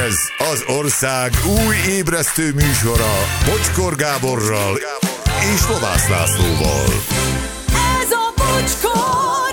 Ez az ország új ébresztő műsora Bocskor Gáborral és Lovász Lászlóval. Ez a Bocskor!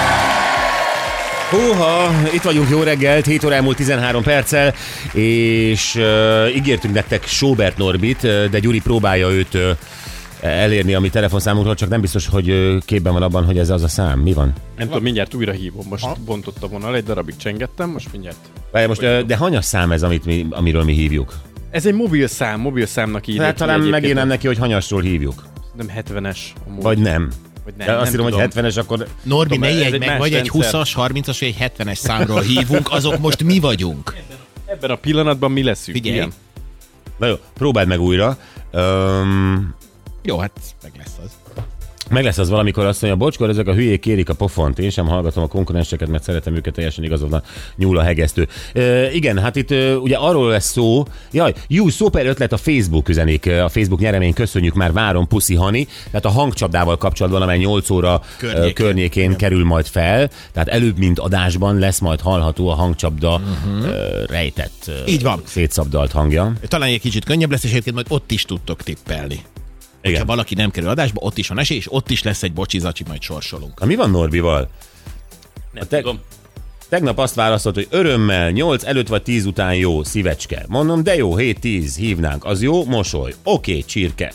Húha, itt vagyunk, jó reggelt, 7 óra elmúlt 13 perccel, és ígértünk nektek Sobert Norbit, de Gyuri próbálja őt elérni a mi telefonszámunkról, csak nem biztos, hogy képben van abban, hogy ez az a szám. Mi van? Nem tudom, mindjárt újra hívom. Most bontott a vonal, egy darabig csengettem, most mindjárt. De hanyas szám ez, amiről mi hívjuk? Ez egy mobilszámnak írják. Hát talán megírnám neki, hogy hanyasról hívjuk. Nem 70-es. Vagy nem. De azt nem írom, hogy 70-es, akkor... Norbi, ne ijedj meg, vagy egy 20-as, 30-as, vagy egy 70-es számról hívunk, azok most mi vagyunk. Ebben a pillanatban mi leszünk. Figyelj. Igen. Na jó, próbáld meg újra. Jó, hát meg lesz az. Meg lesz az valamikor, azt mondja, Bocskor, ezek a hülyék kérik a pofont, én sem hallgatom a konkurenseket, mert szeretem őket, teljesen igazodva nyúl a hegesztő. Igen, hát itt ugye arról lesz szó, szuper ötlet a Facebook üzenik, a Facebook nyeremény, köszönjük, már várom, puszi Hani, tehát a hangcsapdával kapcsolatban, amely 8 óra környékén kerül majd fel, tehát előbb, mint adásban lesz majd hallható a hangcsapda rejtett, így van, szétszabdalt hangja. Talán egy kicsit könnyebb lesz, és egyébként majd ott is tudtok tippelni. Ha valaki nem kerül adásba, ott is van esély, és ott is lesz egy bocsi-zacsi, majd sorsolunk. Na, mi van Norbival? Tudom. Tegnap azt válaszolt, hogy örömmel 8 előtt vagy 10 után jó, szívecske. Mondom, de jó, 7-10 hívnánk. Az jó, mosoly. Oké, csirke.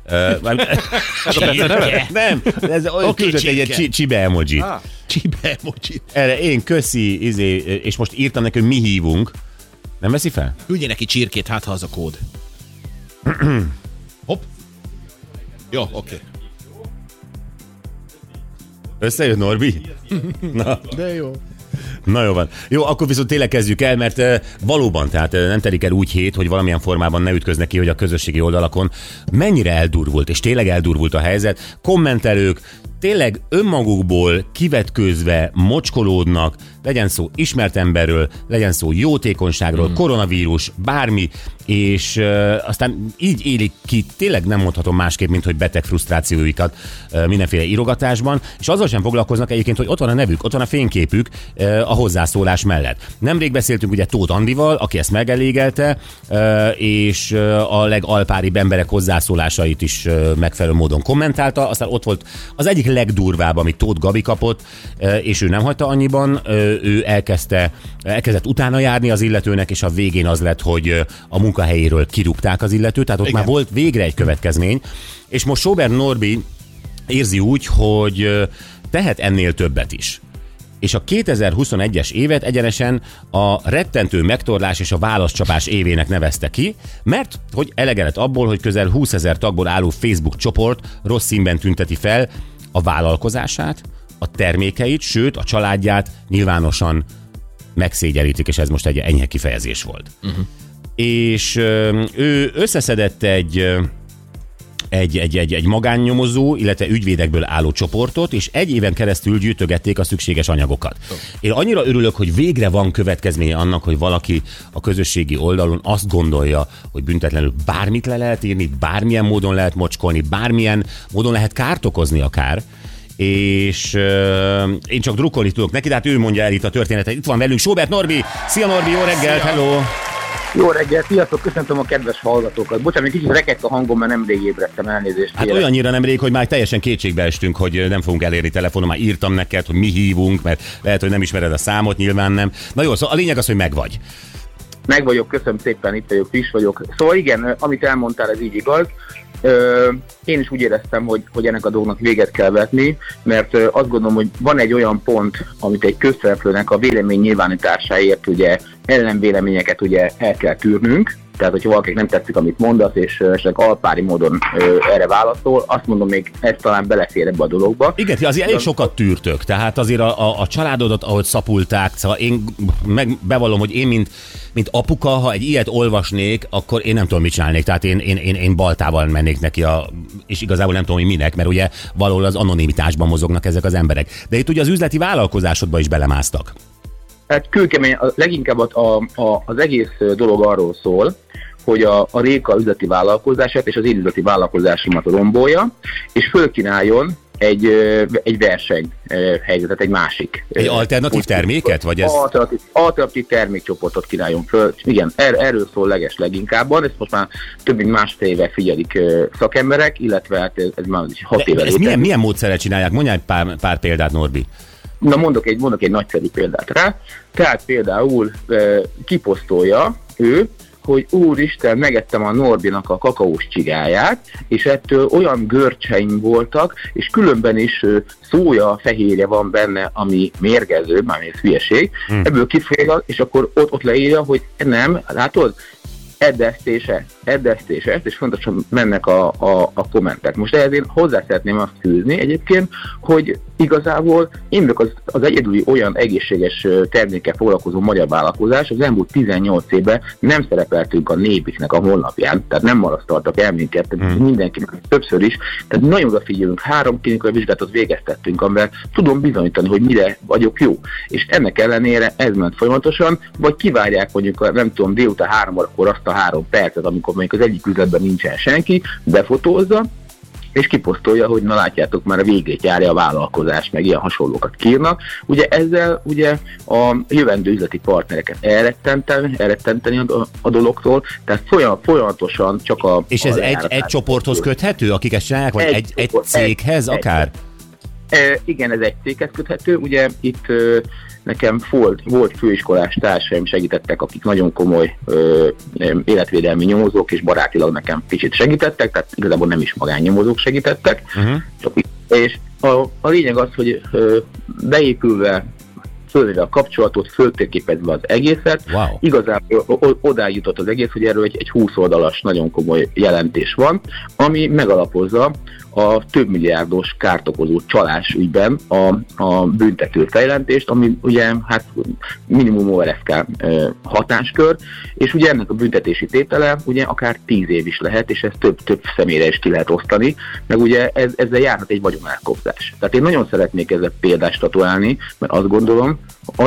Nem, ez küldött egy csibe emoji. Csibe emoji. Erre én köszi, és most írtam neki, hogy mi hívunk. Nem veszi fel? Küldje neki csirkét, hát ha az a kód. Hopp. Jó, oké. Összejött Norbi? Na. De jó. Na jó van. Jó, akkor viszont tényleg kezdjük el, mert valóban, tehát nem telik el úgy hét, hogy valamilyen formában ne ütköznek ki, hogy a közösségi oldalakon mennyire eldurvult, és tényleg eldurvult a helyzet. Kommentelők tényleg önmagukból kivetkőzve mocskolódnak, legyen szó ismert emberről, legyen szó jótékonyságról, koronavírus, bármi, és aztán így élik ki, tényleg nem mondhatom másképp, mint hogy beteg frusztrációikat mindenféle írogatásban, és azzal sem foglalkoznak egyébként, hogy ott van a nevük, ott van a fényképük a hozzászólás mellett. Nemrég beszéltünk ugye Tóth Andival, aki ezt megelégelte, és a legalpáribb emberek hozzászólásait is megfelelő módon kommentálta, aztán ott volt az egyik legdurvább, amit Tóth Gabi kapott, és ő nem hagyta annyiban, ő elkezdett utána járni az illetőnek, és a végén az lett, hogy a munkahelyéről kirúgták az illetőt, tehát ott már volt végre egy következmény, és most Sobert Norbi érzi úgy, hogy tehet ennél többet is. És a 2021-es évet egyenesen a rettentő megtorlás és a válaszcsapás évének nevezte ki, mert hogy elege lett abból, hogy közel 20 000 tagból álló Facebook csoport rossz színben tünteti fel a vállalkozását, a termékeit, sőt a családját nyilvánosan megszégyenítik, és ez most egy enyhe kifejezés volt. És ő összeszedett egy magánnyomozó, illetve ügyvédekből álló csoportot, és egy éven keresztül gyűjtögették a szükséges anyagokat. Én annyira örülök, hogy végre van következménye annak, hogy valaki a közösségi oldalon azt gondolja, hogy büntetlenül bármit le lehet írni, bármilyen módon lehet mocskolni, bármilyen módon lehet kárt okozni akár, és én csak drukkolni tudok neki, tehát ő mondja el itt a történetet. Itt van velünk Sobert Norbi. Szia Norbi, jó reggelt, hello! Jó reggel, sziasztok, köszöntöm a kedves hallgatókat. Bocsánat, kicsit rekedt a hangom, mert nemrég ébredtem, elnézést. Hát olyannyira nemrég, hogy már teljesen kétségbe estünk, hogy nem fogunk elérni telefonon, már írtam neked, hogy mi hívunk, mert lehet, hogy nem ismered a számot, nyilván nem. Na jó, szóval a lényeg az, hogy megvagy. Meg vagyok, köszönöm szépen, itt vagyok, friss vagyok. Szóval igen, amit elmondtál, ez így igaz. Én is úgy éreztem, hogy ennek a dolognak véget kell vetni, mert azt gondolom, hogy van egy olyan pont, amit egy közszereplőnek a vélemény nyilvánításáért ugye ellenvéleményeket ugye el kell tűrnünk. Tehát, hogyha valakinek nem tetszik, amit mondasz, és esetleg alpári módon erre válaszol, azt mondom, még ez talán belefér ebbe a dologba. Igen, azért elég sokat tűrtök, tehát azért a családodat, ahogy szapulták, szóval én bevallom, hogy én, mint apuka, ha egy ilyet olvasnék, akkor én nem tudom, mit csinálnék, tehát én baltával mennék neki, és igazából nem tudom, hogy minek, mert ugye valahol az anonimitásban mozognak ezek az emberek. De itt ugye az üzleti vállalkozásodba is belemásztak. Hát kőkemény, leginkább az egész dolog arról szól, hogy a Réka üzleti vállalkozását és az én üzleti vállalkozásomat rombolja, és fölkínáljon egy verseny helyzetet, egy másik. Egy alternatív terméket? Vagy ez? Alternatív termékcsoportot kínáljon föl. Igen, erről szól leginkábban. Ezt most már több mint másfél éve figyelik szakemberek, illetve hát ez már 6 éve. Ezt milyen módszerrel csinálják? Mondjál pár példát, Norbi. Na mondok egy nagyszerű példát rá. Tehát például kiposztolja ő, hogy úristen, megettem a Norbinak a kakaós csigáját, és ettől olyan görcseim voltak, és különben is szója fehérje van benne, ami mérgező, mármint hülyeség, ebből kifejező, és akkor ott leírja, hogy nem, látod, edd ezt, és fontosan mennek a kommentek. Most ehhez én hozzá szeretném azt fűzni egyébként, hogy igazából én vagyok az egyedüli olyan egészséges termékkel foglalkozó magyar vállalkozás, az elmúlt 18 évben nem szerepeltünk a Nébiknek a honlapján, tehát nem marasztaltak el minket, tehát mindenkinek többször is, tehát nagyon odafigyelünk, 3 klinikai vizsgálatot végeztettünk, amivel tudom bizonyítani, hogy mire vagyok jó. És ennek ellenére ez ment folyamatosan, vagy kivárják mondjuk, nem tudom, délután 3 órakor azt a 3 percet, amikor mondjuk az egyik üzletben nincsen senki, befotózza, és kiposztolja, hogy na látjátok, már a végét járja a vállalkozás, meg ilyen hasonlókat kírnak. Ugye ezzel ugye a jövendő üzleti partnereket elrettenteni a dologtól, tehát folyamatosan csak a... És ez egy csoporthoz köthető, akik ezt csinálják, vagy egy céghez akár? Igen, ez egy céghez köthető. Ugye itt nekem volt főiskolás társaim segítettek, akik nagyon komoly életvédelmi nyomozók, és barátilag nekem kicsit segítettek, tehát igazából nem is magánnyomozók segítettek. És a lényeg az, hogy beépülve, fölvéve a kapcsolatot, föltérképezve az egészet, igazából odáig jutott az egész, hogy erről egy 20 oldalas nagyon komoly jelentés van, ami megalapozza a több milliárdos kárt okozó csalás ügyben a büntető feljelentést, ami ugye hát minimum ORFK hatáskör, és ugye ennek a büntetési tétele ugye akár 10 év is lehet, és ezt több személyre is ki lehet osztani, meg ugye ezzel járhat egy vagyonelkobzás. Tehát én nagyon szeretnék ezzel példát statuálni, mert azt gondolom,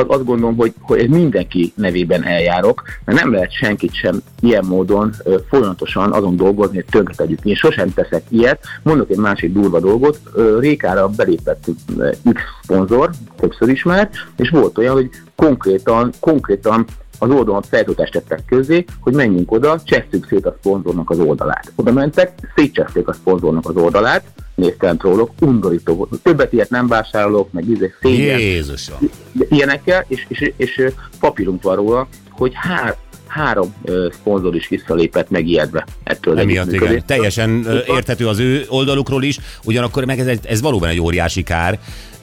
hogy ez mindenki nevében eljárok, mert nem lehet senkit sem ilyen módon folyamatosan azon dolgozni, hogy tönkretegyük. Én sosem teszek ilyet. Mondok egy másik durva dolgot. Rékára belépett X szponzor, többször is már, és volt olyan, hogy konkrétan az oldalon feltöltást tettek közé, hogy menjünk oda, csesszük szét a szponzornak az oldalát. Oda mentek, szétcseszték a szponzornak az oldalát, néztem róluk, undorító volt. Többet ilyet nem vásárolok, meg szégyen. Jézusom! Ilyenekkel, és papírunk van róla, hogy 3 szponzor is visszalépett megijedve ettől. Emiatt igen. Teljesen érthető az ő oldalukról is, ugyanakkor meg ez valóban egy óriási kár.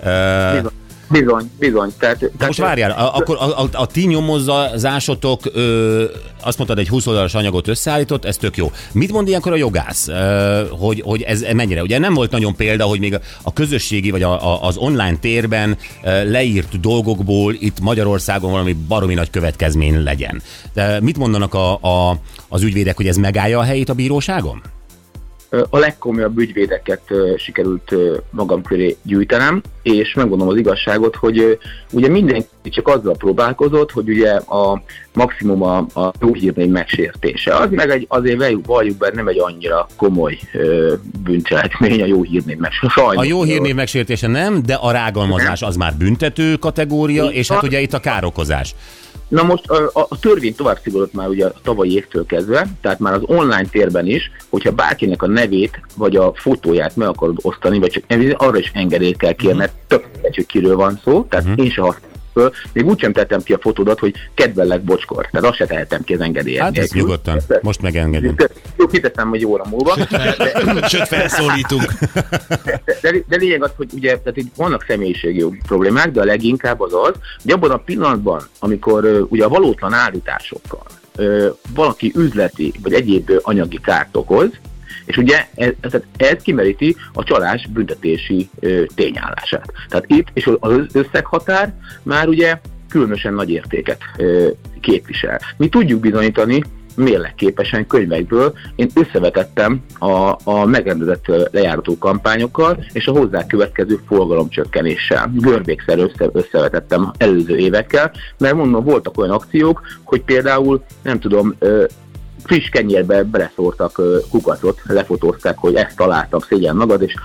Bizony. Tehát most várjál, akkor a ti nyomozásotok, azt mondtad, egy 20 oldalas anyagot összeállított, ez tök jó. Mit mond ilyenkor a jogász, hogy ez mennyire? Ugye nem volt nagyon példa, hogy még a közösségi vagy az online térben leírt dolgokból itt Magyarországon valami baromi nagy következmény legyen. De mit mondanak az ügyvédek, hogy ez megállja a helyét a bíróságon? A legkomolyabb ügyvédeket sikerült magam köré gyűjtenem, és megmondom az igazságot, hogy ugye mindenki csak azzal próbálkozott, hogy ugye a maximum a jó hírnév megsértése. Az meg azért valljuk be, nem egy annyira komoly bűncselekmény a jó hírnév megsértése. A jó hírnév megsértése nem, de a rágalmazás az már büntető kategória, és hát ugye itt a károkozás. Na most a törvény tovább szigorult már ugye a tavalyi évtől kezdve, tehát már az online térben is, hogyha bárkinek a nevét vagy a fotóját meg akarod osztani, vagy csak arra is engedélyt kell kérned, tök hogy kiről van szó, tehát én se használom föl. Még úgysem tettem ki a fotódat, hogy kedvellek Bocskor, tehát azt se tehetem ki az engedélyet. Hát ez nyugodtan, most megengedünk. Jó, kiteszem, hogy óra múlva. Sőt, felszólítunk. De lényeg az, hogy ugye tehát itt vannak személyiségi problémák, de a leginkább az, hogy abban a pillanatban, amikor ugye a valótlan állításokkal valaki üzleti vagy egyéb anyagi kárt okoz, és ugye ez kimeríti a csalás büntetési tényállását. Tehát itt, és az összeghatár már ugye különösen nagy értéket képvisel. Mi tudjuk bizonyítani mérlekképesen könyvekből. Én összevetettem a megrendezett lejárató kampányokkal és a hozzá következő forgalomcsökkenéssel. Görbékszer összevetettem előző évekkel, mert mondom, voltak olyan akciók, hogy például, nem tudom, friss kenyérbe beleszórtak kukacot, lefotózták, hogy ezt találtam, szégyen magad, és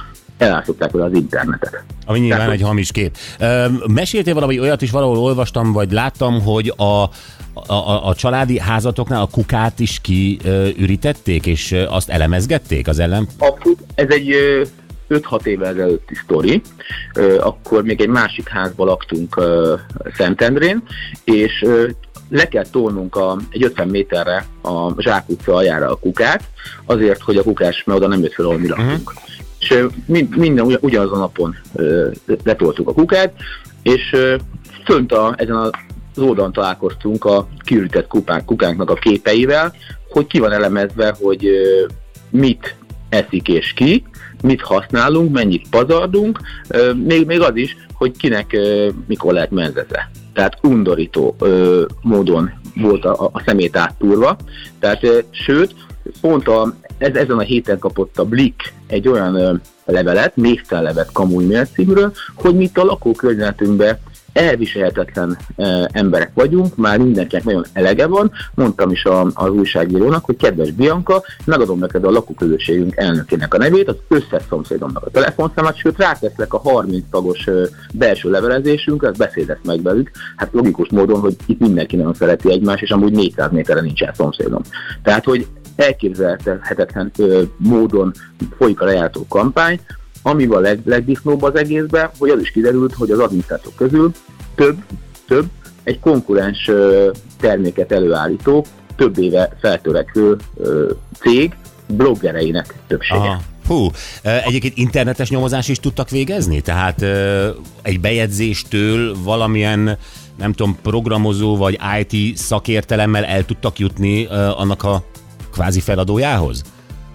elárasztották vele az internetet. Ami nyilván egy hamis kép. Meséltél valami olyat is, valahol olvastam, vagy láttam, hogy a családi házatoknál a kukát is kiürítették, és azt elemezgették az ellen? Abszolút, ez egy 5-6 évvel ezelőtti sztori. Akkor még egy másik házban laktunk Szentendrén, és le kell tolnunk egy 50 méterre a Zsák utca aljára a kukát, azért, hogy a kukás, mert oda nem jött fel, ahol mi laktunk. És minden ugyanazon a napon letoltuk a kukát, és fönt ezen az oldalon találkoztunk a kiürített kukánknak a képeivel, hogy ki van elemezve, hogy mit eszik és ki, mit használunk, mennyit pazardunk, még az is, hogy kinek mikor lehet menzeze. Tehát undorító módon volt a szemét áttúrva. Tehát sőt, pont ezen a héten kapott a Blick egy olyan levelet, névtelenlevet Kamuy Mail címről, hogy mi itt a lakókörnyezetünkben elviselhetetlen emberek vagyunk, már mindenkinek nagyon elege van. Mondtam is az újságírónak, hogy kedves Bianca, megadom neked a lakóközösségünk elnökének a nevét, az összes szomszédomnak a telefonszámát, sőt ráteszlek a 30 tagos belső levelezésünkre, ezt beszédesz meg velük. Hát logikus módon, hogy itt mindenki nagyon szereti egymást, és amúgy 400 méterre nincsen szomszédom. Tehát, hogy elképzelhetetlen módon folyik a lejártó kampány, ami a legdisznóbb az egészben, hogy az is kiderült, hogy az adminisztrátorok közül több egy konkurens terméket előállító, több éve feltörekvő cég bloggereinek többsége. Aha. Hú, egyébként internetes nyomozást is tudtak végezni? Tehát egy bejegyzéstől valamilyen, nem tudom, programozó vagy IT szakértelemmel el tudtak jutni annak a kvázi feladójához?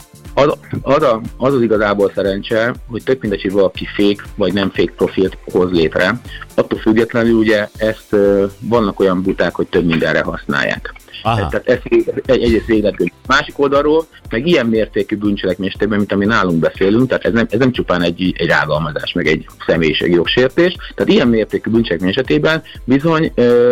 Az igazából szerencse, hogy tök mindegy, hogy valaki fake vagy nem fake profilt hoz létre. Attól függetlenül ugye ezt vannak olyan buták, hogy több mindenre használják. Tehát ez egyrészt végletkönyv. Másik oldalról, meg ilyen mértékű bűncselekmény esetében, mint ami nálunk beszélünk, tehát ez nem csupán egy rágalmazás, meg egy személyiségi jogsértés. Tehát ilyen mértékű bűncselekmény esetében bizony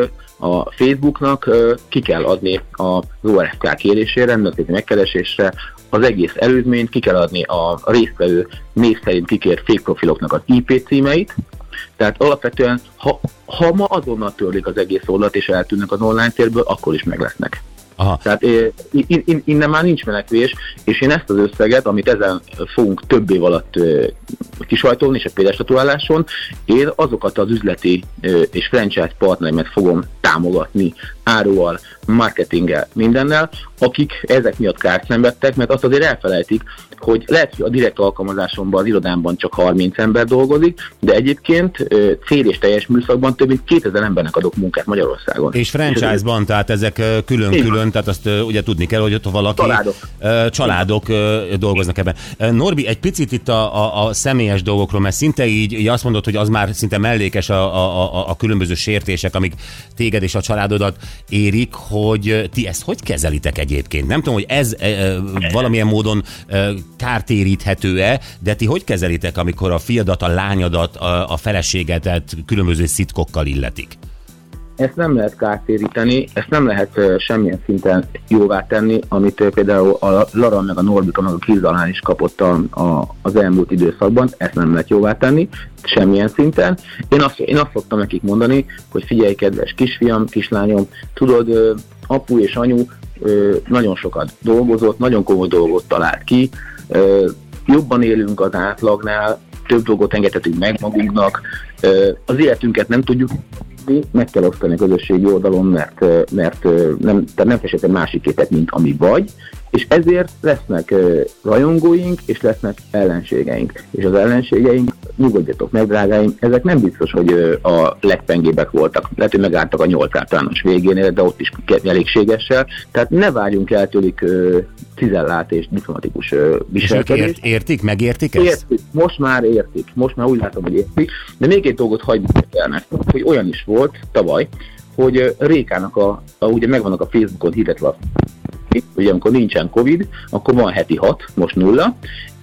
a Facebooknak ki kell adni az ORFK kérésére, rendelkezési megkeresésre az egész előzményt, ki kell adni a résztvevő név szerint kikért fake profiloknak az IP címeit. Tehát alapvetően, ha ma azonnal törlik az egész oldalt és eltűnnek az online térből, akkor is meg lesznek. Aha. Tehát innen már nincs menekvés, és én ezt az összeget, amit ezen fogunk több év alatt kisajtolni, és a példastatuáláson, én azokat az üzleti és franchise partnereimet fogom támogatni áruval, marketinggel, mindennel, akik ezek miatt kárt szenvedtek, mert azt azért elfelejtik, hogy lehet, hogy a direkt alkalmazásomban az irodámban csak 30 ember dolgozik, de egyébként fél és teljes műszakban több mint 2000 embernek adok munkát Magyarországon. És franchise-ban, tehát ezek külön-külön, tehát azt ugye tudni kell, hogy ott valaki... Családok dolgoznak ebben. Norbi, egy picit itt a személyes dolgokról, mert szinte így azt mondod, hogy az már szinte mellékes a különböző sértések, amik téged és a családodat érik, hogy ti ezt hogy kezelitek egyébként? Nem tudom, hogy ez valamilyen módon kártéríthető-e, de ti hogy kezelitek, amikor a fiadat, a lányodat, a feleségedet különböző szitkokkal illetik? Ezt nem lehet kártéríteni, ezt nem lehet semmilyen szinten jóvá tenni, amit például a Lara meg a Norbika meg a Kizdalán is kapott az elmúlt időszakban, ezt nem lehet jóvá tenni, semmilyen szinten. Én azt szoktam nekik mondani, hogy figyelj, kedves kisfiam, kislányom, tudod, apu és anyu nagyon sokat dolgozott, nagyon komoly dolgot talált ki, jobban élünk az átlagnál, több dolgot engedhetünk meg magunknak, az életünket nem tudjuk, meg kell osztani a közösségi oldalon, mert nem fesett egy másik képet, mint ami vagy, és ezért lesznek rajongóink, és lesznek ellenségeink. És az ellenségeink, nyugodjatok meg, drágáim, ezek nem biztos, hogy a legpengébbek voltak. Lehet, hogy megálltak a 8 általános végénél, de ott is elégségessel. Tehát ne várjunk el tőlük cizellát és diplomatikus viselkedést. Értik? Megértik ezt? Értik. Most már értik. Most már úgy látom, hogy értik. De még egy dolgot hagyjuk el nektek, hogy olyan is volt tavaly, hogy Rékának ugye megvannak a Facebookon hirdetve, ugye amikor nincsen Covid, akkor van heti 6, most 0,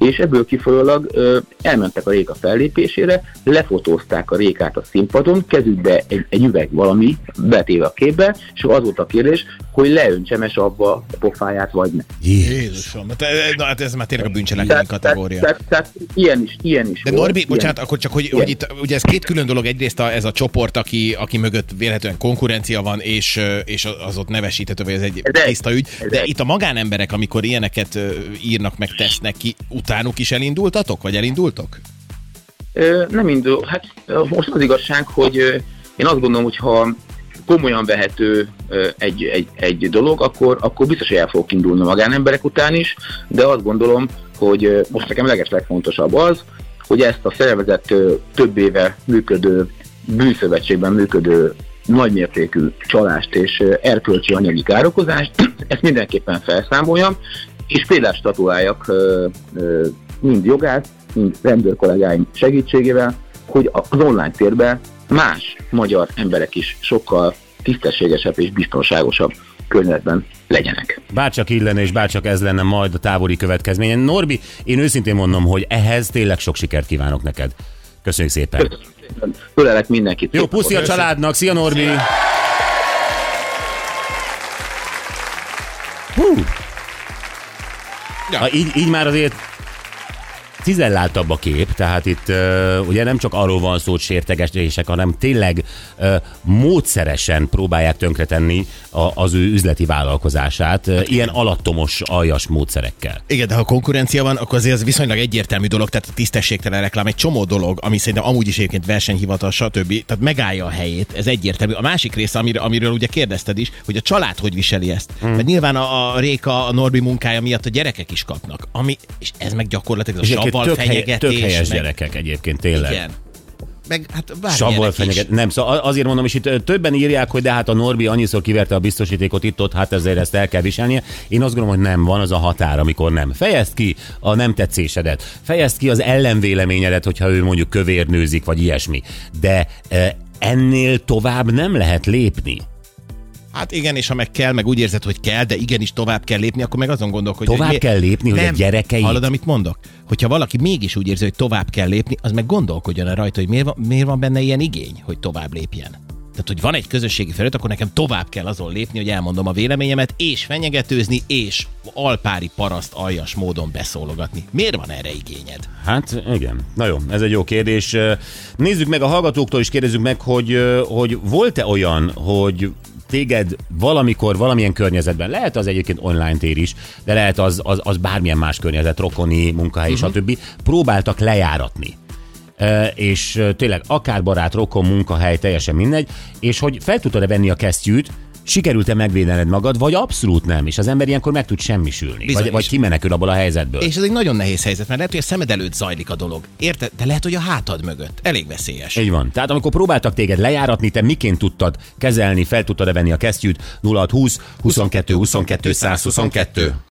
és ebből kifolyólag elmentek a Réka fellépésére, lefotózták a Rékát a színpadon, kezükbe egy üveg valami, betéve a képbe, és az volt a kérdés, hogy leöntsem-e abba a pofáját, vagy ne. Jézusom, hát ez már tényleg a bűncselekmény kategória. Tehát ilyen is de volt. Norbi, bocsánat, akkor csak, hogy itt, ugye ez két külön dolog, egyrészt ez a csoport, aki mögött vélhetően konkurencia van, és az ott nevesíthető, vagy ez egy tiszta ügy, de itt a magánemberek, amikor ilyeneket írnak, meg tesznek ki, utánuk is elindultatok, vagy elindultok? Nem indul. Hát most az igazság, hogy én azt gondolom, hogy ha komolyan vehető egy dolog, akkor biztos, hogy el fogok indulni a magánemberek után is, de azt gondolom, hogy most nekem legfontosabb az, hogy ezt a szervezet több éve működő, bűnszövetségben működő nagymértékű csalást és erkölcsi anyagi károkozást, ezt mindenképpen felszámoljam, és példát statuáljak mind jogász, mind rendőrkollégáim segítségével, hogy az online térben más magyar emberek is sokkal tisztességesebb és biztonságosabb környezetben legyenek. Bárcsak így lenne, és bárcsak ez lenne majd a távoli következményen. Norbi, én őszintén mondom, hogy ehhez tényleg sok sikert kívánok neked. Köszönjük szépen. Ölelek mindenkit. Jó, puszi a családnak. Szia, Norbi! Hú! Ja. Így már azért cizelláltabb a kép, tehát itt ugye nem csak arról van szó, hogy sértegesítések, hanem tényleg módszeresen próbálják tönkretenni az ő üzleti vállalkozását, ilyen alattomos, aljas módszerekkel. Igen, de ha konkurencia van, akkor azért ez viszonylag egyértelmű dolog, tehát a tisztességtelen reklám egy csomó dolog, ami szerintem amúgy is egyébként versenyhivatal, stb. Tehát megállja a helyét, ez egyértelmű. A másik része, amiről ugye kérdezted is, hogy a család hogy viseli ezt. Mert nyilván a Réka, a Norbi munkája miatt a gyerekek is kapnak, és ez meg gyakorlatilag a savval fenyegetés. Tök helyes gyerekek egyébként tényleg. Igen. Meg hát savval fenyeget. Nem, szóval azért mondom, és itt többen írják, hogy de hát a Norbi annyiszor kiverte a biztosítékot itt-ott, hát ezért ezt el kell viselnie. Én azt gondolom, hogy nem, van az a határ, amikor nem. Fejezd ki a nem tetszésedet, fejezd ki az ellenvéleményedet, hogyha ő mondjuk kövérnőzik, vagy ilyesmi. De ennél tovább nem lehet lépni. Hát igen, és ha meg kell, meg úgy érzed, hogy kell, de igenis tovább kell lépni, akkor meg azon gondolkodj, tovább kell lépni, hogy a gyerekeit... Hallod, amit mondok? Hogyha valaki mégis úgy érzi, hogy tovább kell lépni, az meg gondolkodjon el rajta, hogy miért van benne ilyen igény, hogy tovább lépjen. Tehát, hogy van egy közösségi felület, akkor nekem tovább kell azon lépni, hogy elmondom a véleményemet, és fenyegetőzni, és alpári paraszt aljas módon beszólogatni. Miért van erre igényed? Hát igen. Na jó, ez egy jó kérdés. Nézzük meg a hallgatóktól, is kérdezzük meg, hogy volt-e olyan, hogy téged valamikor, valamilyen környezetben, lehet az egyébként online tér is, de lehet az bármilyen más környezet, rokoni, munkahely, stb. Próbáltak lejáratni. És tényleg akár barát, rokon, munkahely, teljesen mindegy, és hogy fel tudtad-e venni a kesztyűt, sikerült-e megvédened magad, vagy abszolút nem, és az ember ilyenkor meg tud semmisülni, vagy kimenekül abból a helyzetből. És ez egy nagyon nehéz helyzet, mert lehet, hogy a szemed előtt zajlik a dolog. Érted? De lehet, hogy a hátad mögött. Elég veszélyes. Így van. Tehát amikor próbáltak téged lejáratni, te miként tudtad kezelni, fel tudtad-e venni a kesztyűt? 0620 22 22 122.